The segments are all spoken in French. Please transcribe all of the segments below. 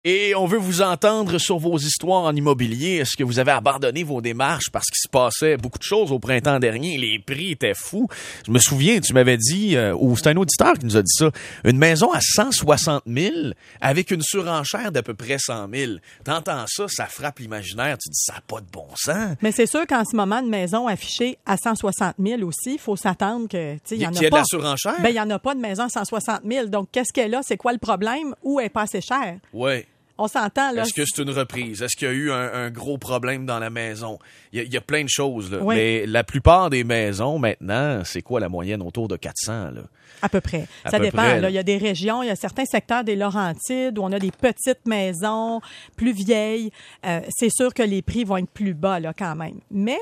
Et on veut vous entendre sur vos histoires en immobilier. Est-ce que vous avez abandonné vos démarches parce qu'il se passait beaucoup de choses au printemps dernier? Les prix étaient fous. Je me souviens, tu m'avais dit, ou c'est un auditeur qui nous a dit ça, une maison à 160 000 avec une surenchère d'à peu près 100 000. T'entends ça, ça frappe l'imaginaire. Tu dis, ça n'a pas de bon sens. Mais c'est sûr qu'en ce moment, une maison affichée à 160 000 aussi, il faut s'attendre que, tu sais, il y en a pas. Qu'il y ait de la surenchère? Ben, il n'y en a pas de maison à 160 000. Donc, qu'est-ce qu'elle a? C'est quoi le problème? Ou elle est pas assez chère? Oui. On s'entend, là. Est-ce que c'est une reprise? Est-ce qu'il y a eu un gros problème dans la maison? Il y a plein de choses, là. Oui. Mais la plupart des maisons, maintenant, c'est quoi la moyenne? Autour de 400, là. À peu près. Ça dépend. Là. Il y a des régions, il y a certains secteurs des Laurentides où on a des petites maisons plus vieilles. C'est sûr que les prix vont être plus bas, là, quand même. Mais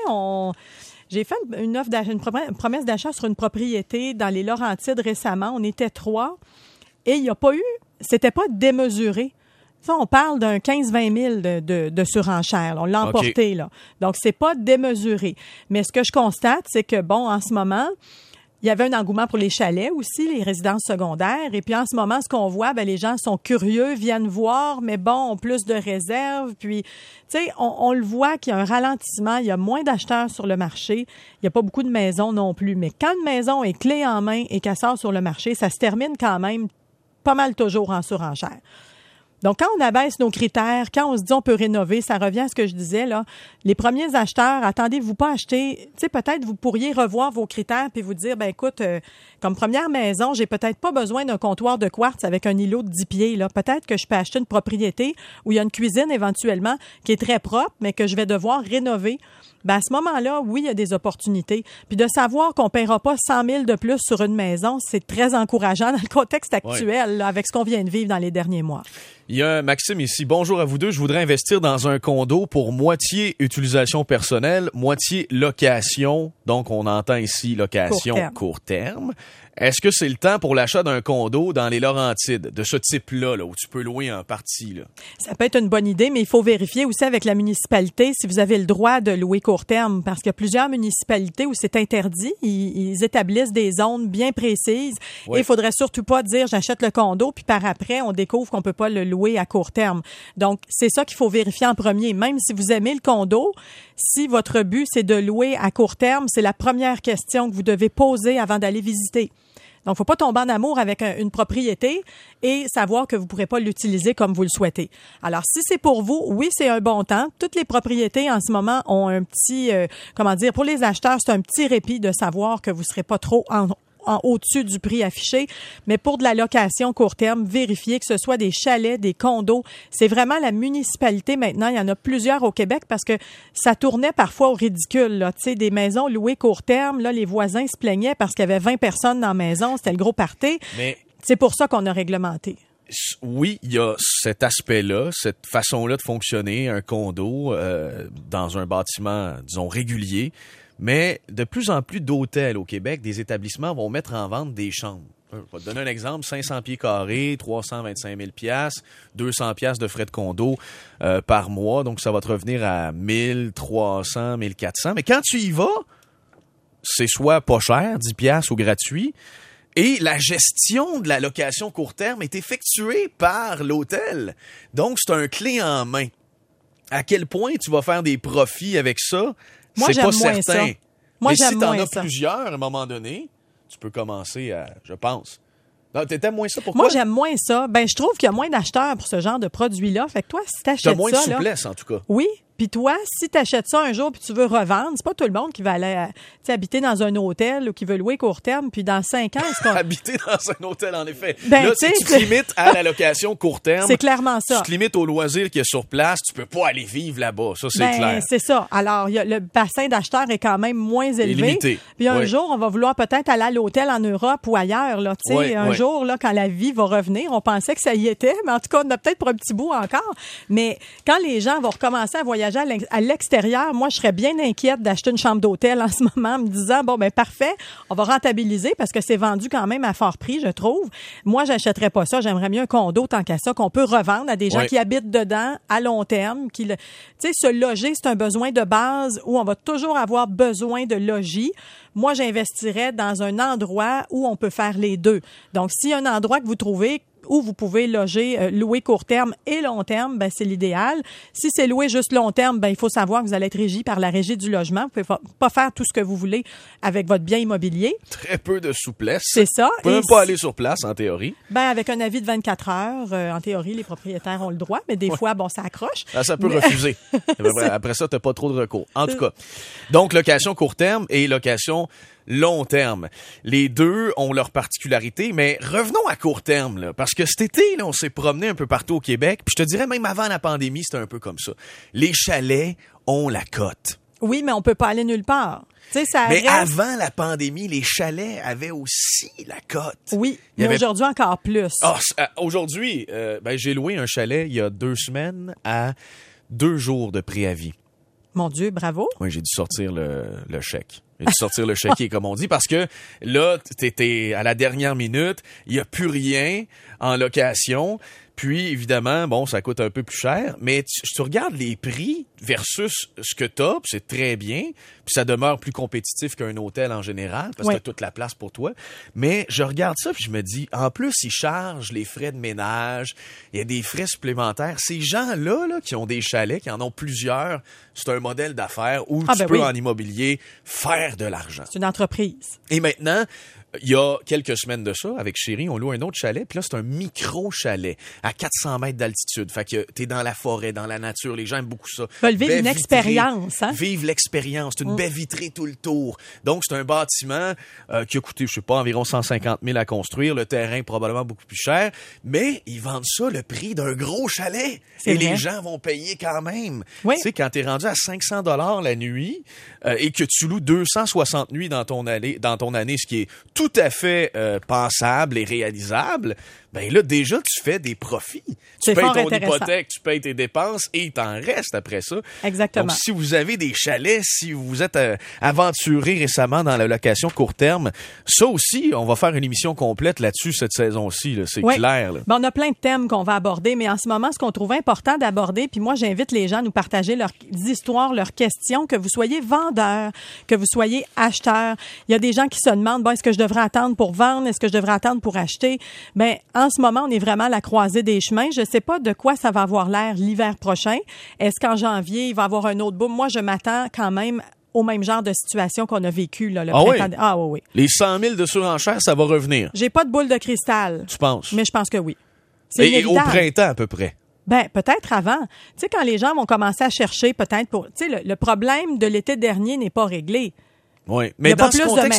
j'ai fait une promesse d'achat sur une propriété dans les Laurentides récemment. On était 3 et il n'y a pas eu... C'était pas démesuré. Ça, on parle d'un 15-20 000 de surenchère. On l'a emporté, là. Donc, c'est pas démesuré. Mais ce que je constate, c'est que, bon, en ce moment, il y avait un engouement pour les chalets aussi, les résidences secondaires. Et puis, en ce moment, ce qu'on voit, les gens sont curieux, viennent voir, mais bon, ont plus de réserves. Puis, tu sais, on le voit qu'il y a un ralentissement. Il y a moins d'acheteurs sur le marché. Il n'y a pas beaucoup de maisons non plus. Mais quand une maison est clé en main et qu'elle sort sur le marché, ça se termine quand même pas mal toujours en surenchère. Donc, quand on abaisse nos critères, quand on se dit on peut rénover, ça revient à ce que je disais, là. Les premiers acheteurs, attendez-vous pas à acheter. Tu sais, peut-être vous pourriez revoir vos critères puis vous dire, écoute, comme première maison, j'ai peut-être pas besoin d'un comptoir de quartz avec un îlot de 10 pieds, là. Peut-être que je peux acheter une propriété où il y a une cuisine éventuellement qui est très propre, mais que je vais devoir rénover. À ce moment-là, oui, il y a des opportunités. Puis de savoir qu'on ne paiera pas 100 000 de plus sur une maison, c'est très encourageant dans le contexte actuel, là, avec ce qu'on vient de vivre dans les derniers mois. Il y a un Maxime ici. Bonjour à vous deux. Je voudrais investir dans un condo pour moitié utilisation personnelle, moitié location. Donc, on entend ici location court terme. Est-ce que c'est le temps pour l'achat d'un condo dans les Laurentides, de ce type-là, là, où tu peux louer en partie, là? Ça peut être une bonne idée, mais il faut vérifier aussi avec la municipalité si vous avez le droit de louer court terme, parce qu'il y a plusieurs municipalités où c'est interdit. Ils établissent des zones bien précises. Oui. Et il faudrait surtout pas dire j'achète le condo, puis par après, on découvre qu'on peut pas le louer à court terme. Donc, c'est ça qu'il faut vérifier en premier. Même si vous aimez le condo, si votre but, c'est de louer à court terme, c'est la première question que vous devez poser avant d'aller visiter. Donc, faut pas tomber en amour avec une propriété et savoir que vous pourrez pas l'utiliser comme vous le souhaitez. Alors, si c'est pour vous, oui, c'est un bon temps. Toutes les propriétés en ce moment ont un petit, pour les acheteurs, c'est un petit répit de savoir que vous serez pas trop au-dessus du prix affiché. Mais pour de la location court terme, vérifiez que ce soit des chalets, des condos. C'est vraiment la municipalité maintenant. Il y en a plusieurs au Québec parce que ça tournait parfois au ridicule, là. Tu sais, des maisons louées court terme, là, les voisins se plaignaient parce qu'il y avait 20 personnes dans la maison. C'était le gros party. Mais c'est pour ça qu'on a réglementé. Oui, il y a cet aspect-là, cette façon-là de fonctionner, un condo dans un bâtiment, disons, régulier. Mais de plus en plus d'hôtels au Québec, des établissements vont mettre en vente des chambres. Je vais te donner un exemple, 500 pieds carrés, 325 000 $, 200 $ de frais de condo par mois. Donc, ça va te revenir à 1300, 1400. Mais quand tu y vas, c'est soit pas cher, 10 $ ou gratuit. Et la gestion de la location court terme est effectuée par l'hôtel. Donc, c'est un clé en main. À quel point tu vas faire des profits avec ça? Moi, c'est pas certain. Ça. Moi, mais si tu en as plusieurs, à un moment donné, tu peux commencer à, je pense. Non, t'aimes moins ça, pourquoi? Moi, j'aime moins ça. Je trouve qu'il y a moins d'acheteurs pour ce genre de produit-là. Fait que toi, si t'achètes ça... T'as moins de souplesse, en tout cas. Oui. Puis toi, si tu achètes ça un jour puis tu veux revendre, c'est pas tout le monde qui va aller habiter dans un hôtel ou qui veut louer court terme, puis dans 5 ans... Habiter dans un hôtel, en effet. Là, si tu te limites à la location court terme... C'est clairement ça. Tu te limites au loisir qu'il y a sur place, tu peux pas aller vivre là-bas. Ça, c'est clair. C'est ça. Alors, le bassin d'acheteurs est quand même moins élevé. Limité. Puis un jour, on va vouloir peut-être aller à l'hôtel en Europe ou ailleurs. Là, un jour, là, quand la vie va revenir, on pensait que ça y était, mais en tout cas, on a peut-être pour un petit bout encore. Mais quand les gens vont recommencer à voyager à l'extérieur, moi, je serais bien inquiète d'acheter une chambre d'hôtel en ce moment, en me disant, parfait, on va rentabiliser parce que c'est vendu quand même à fort prix, je trouve. Moi, j'achèterais pas ça. J'aimerais mieux un condo tant qu'à ça qu'on peut revendre à des gens qui habitent dedans à long terme. Se loger, c'est un besoin de base où on va toujours avoir besoin de logis. Moi, j'investirais dans un endroit où on peut faire les deux. Donc, s'il y a un endroit que vous trouvez où vous pouvez loger, louer court terme et long terme, ben c'est l'idéal. Si c'est louer juste long terme, ben il faut savoir que vous allez être régi par la Régie du logement. Vous pouvez pas faire tout ce que vous voulez avec votre bien immobilier. Très peu de souplesse. C'est ça. Vous pouvez même pas aller sur place, en théorie. Ben avec un avis de 24 heures, en théorie, les propriétaires ont le droit, mais des fois, bon, ça accroche. Ah, ça peut refuser. Après ça, t'as pas trop de recours. En tout cas, donc location court terme et location long terme. Les deux ont leurs particularités, mais revenons à court terme, là, parce que cet été, là, on s'est promené un peu partout au Québec, puis je te dirais même avant la pandémie, c'était un peu comme ça. Les chalets ont la cote. Oui, mais on peut pas aller nulle part. Ça mais avant la pandémie, les chalets avaient aussi la cote. Oui, mais aujourd'hui encore plus. Aujourd'hui, j'ai loué un chalet il y a 2 semaines à 2 jours de préavis. Mon Dieu, bravo. Oui, j'ai dû sortir le chèque. J'ai dû sortir le chéquier, comme on dit, parce que là, t'étais à la dernière minute, il n'y a plus rien en location. Puis, évidemment, bon, ça coûte un peu plus cher, mais tu regardes les prix versus ce que t'as, puis c'est très bien, puis ça demeure plus compétitif qu'un hôtel en général, parce que t'as toute la place pour toi. Mais je regarde ça, puis je me dis, en plus, ils chargent les frais de ménage, il y a des frais supplémentaires. Ces gens-là, là, qui ont des chalets, qui en ont plusieurs, c'est un modèle d'affaires où tu peux, en immobilier, faire de l'argent. C'est une entreprise. Et maintenant, il y a quelques semaines de ça, avec Chérie, on loue un autre chalet, puis là, c'est un micro-chalet à 400 mètres d'altitude. Fait que t'es dans la forêt, dans la nature, les gens aiment beaucoup ça. Ils veulent vivre une expérience, hein? Vivre l'expérience. C'est une baie vitrée tout le tour. Donc, c'est un bâtiment qui a coûté, je sais pas, environ 150 000 à construire. Le terrain, probablement beaucoup plus cher. Mais ils vendent ça le prix d'un gros chalet. Et les gens vont payer quand même. Oui. Tu sais, quand t'es rendu à 500 $ la nuit et que tu loues 260 nuits dans ton année, ce qui est tout à fait pensable et réalisable, ben là, déjà, tu fais des profits. Tu payes ton hypothèque, tu payes tes dépenses et il t'en reste après ça. Exactement. Donc, si vous avez des chalets, si vous vous êtes aventuré récemment dans la location court terme, ça aussi, on va faire une émission complète là-dessus cette saison-ci. Là, c'est clair. Là. Ben, on a plein de thèmes qu'on va aborder, mais en ce moment, ce qu'on trouve important d'aborder, puis moi, j'invite les gens à nous partager leurs histoires, leurs questions, que vous soyez vendeur, que vous soyez acheteur. Il y a des gens qui se demandent, bon, est-ce que je devrais attendre pour vendre? Est-ce que je devrais attendre pour acheter? Ben, en ce moment, on est vraiment à la croisée des chemins. Je ne sais pas de quoi ça va avoir l'air l'hiver prochain. Est-ce qu'en janvier, il va y avoir un autre boom? Moi, je m'attends quand même au même genre de situation qu'on a vécu là, le printemps. Oui? Ah oui. Les 100 000 de surenchère, ça va revenir. J'ai pas de boule de cristal. Tu penses? Mais je pense que oui. C'est inévitable. Et au printemps, à peu près? Ben, peut-être avant. Tu sais, quand les gens vont commencer à chercher, peut-être pour... Tu sais, le problème de l'été dernier n'est pas réglé. Oui, mais dans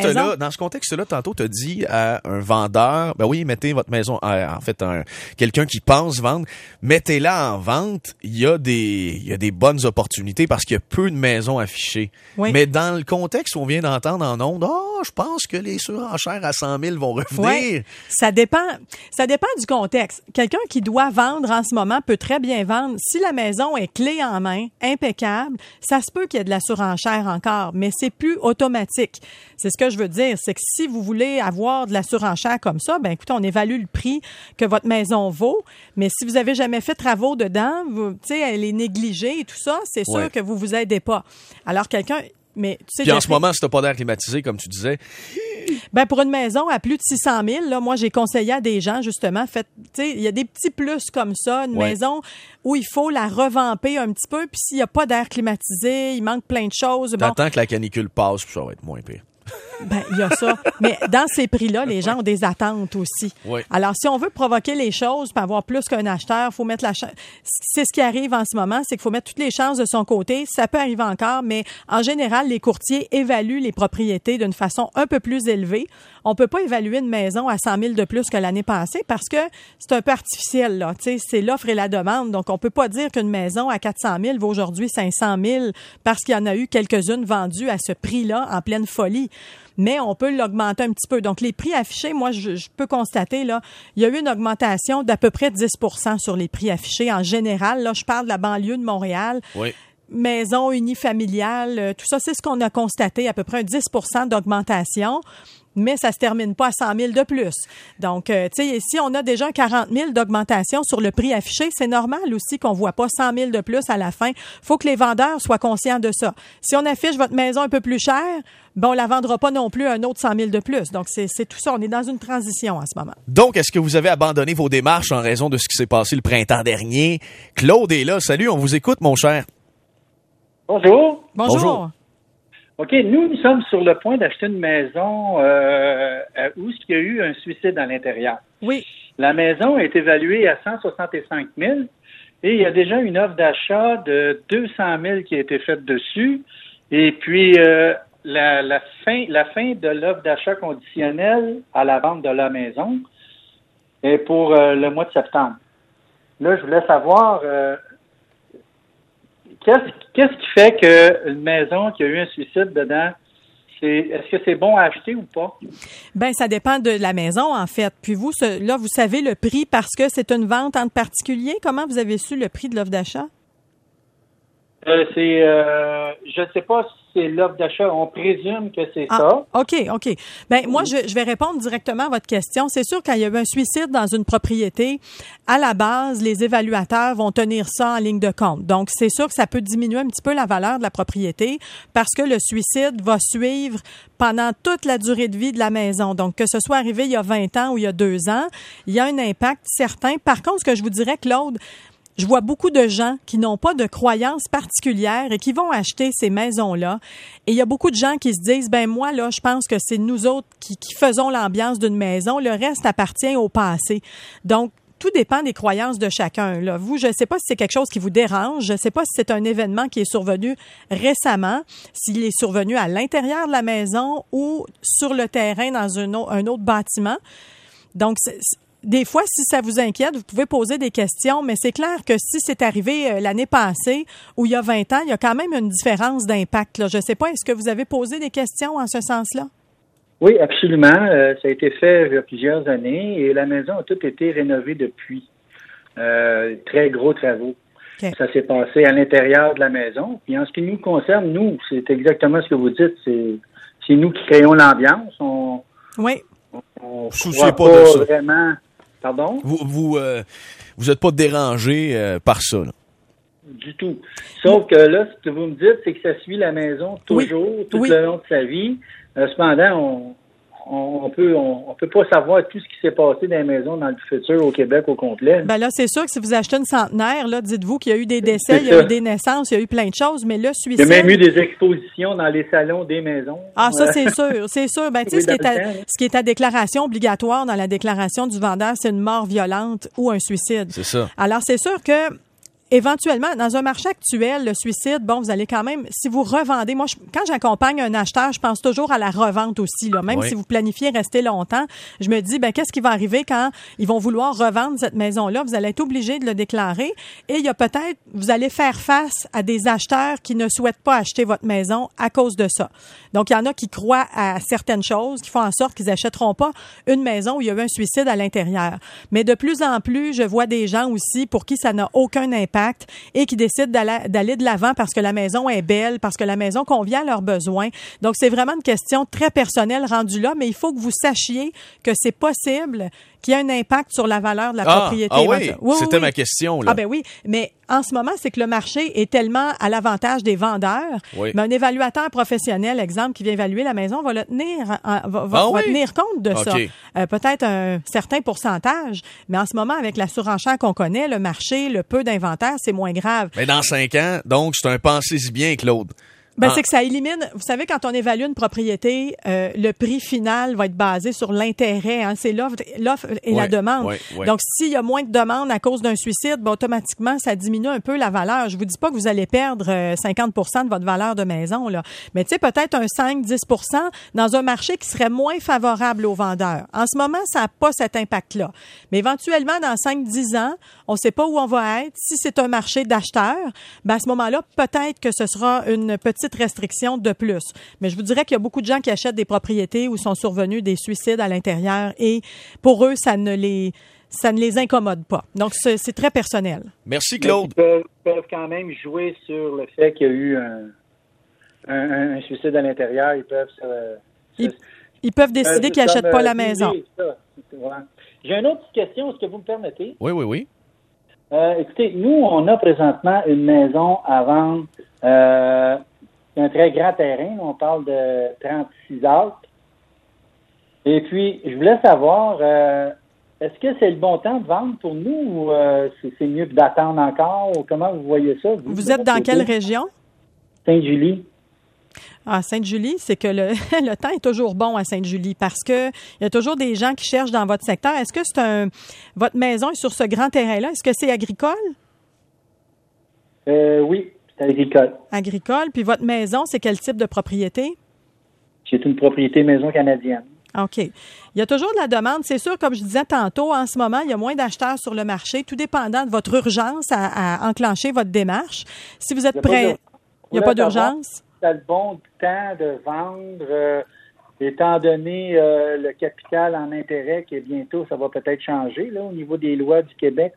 ce contexte-là, tantôt, tu as dit à un vendeur, ben oui, mettez votre maison, en fait, quelqu'un qui pense vendre, mettez-la en vente, il y a des bonnes opportunités parce qu'il y a peu de maisons affichées. Oui. Mais dans le contexte où on vient d'entendre en ondes, je pense que les surenchères à 100 000 vont revenir. Oui. Ça dépend du contexte. Quelqu'un qui doit vendre en ce moment peut très bien vendre. Si la maison est clé en main, impeccable, ça se peut qu'il y ait de la surenchère encore, mais c'est plus automatique. C'est ce que je veux dire, c'est que si vous voulez avoir de la surenchère comme ça, ben écoutez, on évalue le prix que votre maison vaut, mais si vous avez jamais fait de travaux dedans, tu sais, elle est négligée et tout ça, c'est sûr que vous vous aidez pas. Alors quelqu'un, mais tu sais. Puis en ce moment, si t'as pas d'air climatisé, comme tu disais. Ben pour une maison à plus de 600 000, là, moi j'ai conseillé à des gens justement, tu sais, il y a des petits plus comme ça, une maison où il faut la revamper un petit peu, puis s'il y a pas d'air climatisé, il manque plein de choses. T'attends que la canicule passe, puis ça va être moins pire. Ben, il y a ça. Mais dans ces prix-là, les gens ont des attentes aussi. Oui. Alors, si on veut provoquer les choses pour avoir plus qu'un acheteur, il faut mettre c'est ce qui arrive en ce moment, c'est qu'il faut mettre toutes les chances de son côté. Ça peut arriver encore, mais en général, les courtiers évaluent les propriétés d'une façon un peu plus élevée. On peut pas évaluer une maison à 100 000 de plus que l'année passée parce que c'est un peu artificiel, là. Tu sais, c'est l'offre et la demande. Donc, on peut pas dire qu'une maison à 400 000 vaut aujourd'hui 500 000 parce qu'il y en a eu quelques-unes vendues à ce prix-là en pleine folie. Mais on peut l'augmenter un petit peu. Donc, les prix affichés, moi, je peux constater, là, il y a eu une augmentation d'à peu près 10 % sur les prix affichés en général. Là, je parle de la banlieue de Montréal. Oui. maisons unifamiliales, tout ça, c'est ce qu'on a constaté, à peu près un 10 % d'augmentation. Mais ça se termine pas à 100 000 de plus. Donc, tu sais, si on a déjà 40 000 d'augmentation sur le prix affiché, c'est normal aussi qu'on voit pas 100 000 de plus à la fin. Faut que les vendeurs soient conscients de ça. Si on affiche votre maison un peu plus chère, on la vendra pas non plus un autre 100 000 de plus. Donc, c'est tout ça. On est dans une transition en ce moment. Donc, est-ce que vous avez abandonné vos démarches en raison de ce qui s'est passé le printemps dernier? Claude est là. Salut, on vous écoute, mon cher. Bonjour. Bonjour. OK, nous sommes sur le point d'acheter une maison où il y a eu un suicide à l'intérieur. Oui. La maison est évaluée à 165 000 et il y a déjà une offre d'achat de 200 000 qui a été faite dessus. Et puis, la fin de l'offre d'achat conditionnelle à la vente de la maison est pour le mois de septembre. Là, je voulais savoir... Qu'est-ce qui fait qu'une maison qui a eu un suicide dedans, est-ce que c'est bon à acheter ou pas? Ben, ça dépend de la maison, en fait. Puis vous, là, vous savez le prix parce que c'est une vente entre particuliers. Comment vous avez su le prix de l'offre d'achat? Je ne sais pas si c'est l'offre d'achat. On présume que c'est ça. OK. Ben, moi, je vais répondre directement à votre question. C'est sûr, quand il y a eu un suicide dans une propriété, à la base, les évaluateurs vont tenir ça en ligne de compte. Donc, c'est sûr que ça peut diminuer un petit peu la valeur de la propriété parce que le suicide va suivre pendant toute la durée de vie de la maison. Donc, que ce soit arrivé il y a 20 ans ou il y a 2 ans, il y a un impact certain. Par contre, ce que je vous dirais, Claude, je vois beaucoup de gens qui n'ont pas de croyances particulières et qui vont acheter ces maisons-là. Et il y a beaucoup de gens qui se disent, ben moi, là, je pense que c'est nous autres qui faisons l'ambiance d'une maison. Le reste appartient au passé. Donc, tout dépend des croyances de chacun. Là. Vous, je ne sais pas si c'est quelque chose qui vous dérange. Je ne sais pas si c'est un événement qui est survenu récemment, s'il est survenu à l'intérieur de la maison ou sur le terrain dans un autre bâtiment. Donc, des fois, si ça vous inquiète, vous pouvez poser des questions, mais c'est clair que si c'est arrivé l'année passée ou il y a 20 ans, il y a quand même une différence d'impact. Là. Je ne sais pas, est-ce que vous avez posé des questions en ce sens-là? Oui, absolument. Ça a été fait il y a plusieurs années et la maison a tout été rénovée depuis. Très gros travaux. Okay. Ça s'est passé à l'intérieur de la maison. Puis en ce qui nous concerne, nous, c'est exactement ce que vous dites. C'est nous qui créons l'ambiance. Oui. On ne souciez pas de ça. Vraiment... Pardon? Vous êtes pas dérangé par ça, là? Du tout. Sauf que là, ce que vous me dites, c'est que ça suit la maison toujours, tout le long de sa vie. Cependant, on peut pas savoir tout ce qui s'est passé dans les maisons dans le futur au Québec au complet. Ben là, c'est sûr que si vous achetez une centenaire, là, dites-vous qu'il y a eu des décès, il y a eu des naissances, il y a eu plein de choses, mais le suicide... Il y a même eu des expositions dans les salons des maisons. Ah, ça, c'est sûr. Ben, tu sais, ce qui est à déclaration obligatoire dans la déclaration du vendeur, c'est une mort violente ou un suicide. C'est ça. Alors, c'est sûr que éventuellement, dans un marché actuel, le suicide, vous allez quand même, si vous revendez, moi, quand j'accompagne un acheteur, je pense toujours à la revente aussi, là. Même si vous planifiez rester longtemps, je me dis, qu'est-ce qui va arriver quand ils vont vouloir revendre cette maison-là? Vous allez être obligé de le déclarer et il y a peut-être, vous allez faire face à des acheteurs qui ne souhaitent pas acheter votre maison à cause de ça. Donc, il y en a qui croient à certaines choses, qui font en sorte qu'ils n'achèteront pas une maison où il y a eu un suicide à l'intérieur. Mais de plus en plus, je vois des gens aussi pour qui ça n'a aucun impact et qui décident d'aller de l'avant parce que la maison est belle, parce que la maison convient à leurs besoins. Donc, c'est vraiment une question très personnelle rendue là, mais il faut que vous sachiez que c'est possible qu'il y ait un impact sur la valeur de la propriété. Oui, c'était ma question. Là. Ah ben oui, mais en ce moment, c'est que le marché est tellement à l'avantage des vendeurs, mais un évaluateur professionnel, exemple, qui vient évaluer la maison, va le tenir, va tenir compte de ça. Peut-être un certain pourcentage, mais en ce moment, avec la surenchère qu'on connaît, le marché, le peu d'inventaire, c'est moins grave. Mais dans 5 ans, donc, c'est un pensez-y bien, Claude. C'est que ça élimine, vous savez, quand on évalue une propriété, le prix final va être basé sur l'intérêt, hein, c'est l'offre et la demande. Donc, s'il y a moins de demandes à cause d'un suicide, automatiquement, ça diminue un peu la valeur. Je vous dis pas que vous allez perdre 50% de votre valeur de maison, là. Mais tu sais, peut-être un 5-10% dans un marché qui serait moins favorable aux vendeurs. En ce moment, ça n'a pas cet impact-là. Mais éventuellement, dans 5-10 ans, on ne sait pas où on va être. Si c'est un marché d'acheteurs, à ce moment-là, peut-être que ce sera une petite restriction de plus. Mais je vous dirais qu'il y a beaucoup de gens qui achètent des propriétés où sont survenus des suicides à l'intérieur et pour eux, ça ne les incommode pas. Donc, c'est très personnel. Merci, Claude. peuvent quand même jouer sur le fait qu'il y a eu un suicide à l'intérieur. Ils peuvent décider qu'ils n'achètent pas la maison. J'ai une autre question, est-ce que vous me permettez? Oui. Écoutez, nous, on a présentement une maison à vendre, un très grand terrain, on parle de 36 acres. Et puis, je voulais savoir, est-ce que c'est le bon temps de vendre pour nous ou c'est mieux d'attendre encore? Ou comment vous voyez ça? Vous êtes dans quelle région? Sainte-Julie. Ah, Sainte-Julie, c'est que le temps est toujours bon à Sainte-Julie parce que il y a toujours des gens qui cherchent dans votre secteur. Est-ce que votre maison est sur ce grand terrain-là? Est-ce que c'est agricole? Oui, c'est agricole. Agricole. Puis votre maison, c'est quel type de propriété? C'est une propriété maison canadienne. OK. Il y a toujours de la demande. C'est sûr, comme je disais tantôt, en ce moment, il y a moins d'acheteurs sur le marché, tout dépendant de votre urgence à enclencher votre démarche. Si vous êtes prêt, il n'y a pas d'urgence? C'est le bon temps de vendre, étant donné le capital en intérêt qui est bientôt, ça va peut-être changer là, au niveau des lois du Québec.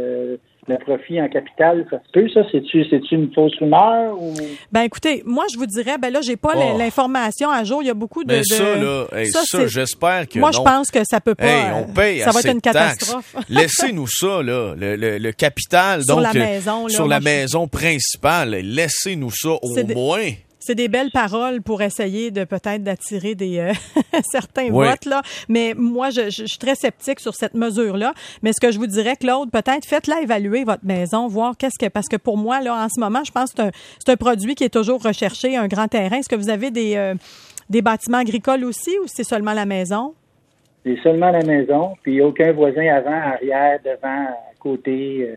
Le profit en capital, ça se peut, ça? C'est-tu une fausse rumeur? Ou... Ben écoutez, moi, je vous dirais, là, j'ai pas l'information à jour. Il y a beaucoup de... Mais ça, là, ça j'espère que moi, je pense que ça peut pas... on paye ça va être une catastrophe. Laissez-nous ça, là, le capital, sur donc, la maison, là, sur la maison principale. Laissez-nous ça au moins. C'est des belles paroles pour essayer de peut-être d'attirer des certains votes, là. Mais moi, je suis très sceptique sur cette mesure-là. Mais ce que je vous dirais, Claude, peut-être faites-la évaluer votre maison, voir parce que pour moi, là, en ce moment, je pense que c'est un produit qui est toujours recherché, un grand terrain. Est-ce que vous avez des bâtiments agricoles aussi ou c'est seulement la maison? C'est seulement la maison, puis aucun voisin avant, arrière, devant, à côté.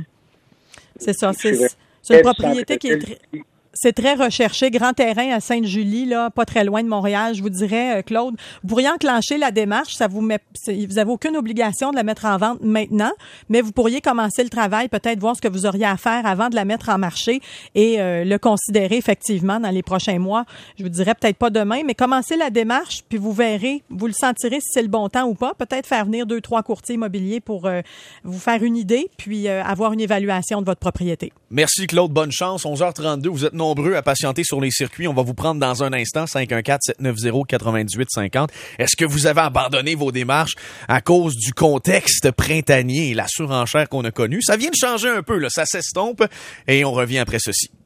C'est ça. C'est une propriété qui est c'est très recherché. Grand terrain à Sainte-Julie, là, pas très loin de Montréal. Je vous dirais, Claude, vous pourriez enclencher la démarche. Vous avez aucune obligation de la mettre en vente maintenant, mais vous pourriez commencer le travail, peut-être voir ce que vous auriez à faire avant de la mettre en marché et le considérer effectivement dans les prochains mois. Je vous dirais peut-être pas demain, mais commencez la démarche, puis vous verrez, vous le sentirez si c'est le bon temps ou pas. Peut-être faire venir 2-3 courtiers immobiliers pour vous faire une idée, puis avoir une évaluation de votre propriété. Merci Claude, bonne chance. 11h32, vous êtes nombreux à patienter sur les circuits. On va vous prendre dans un instant, 514-790-9850. Est-ce que vous avez abandonné vos démarches à cause du contexte printanier et la surenchère qu'on a connue? Ça vient de changer un peu, là. Ça s'estompe et on revient après ceci.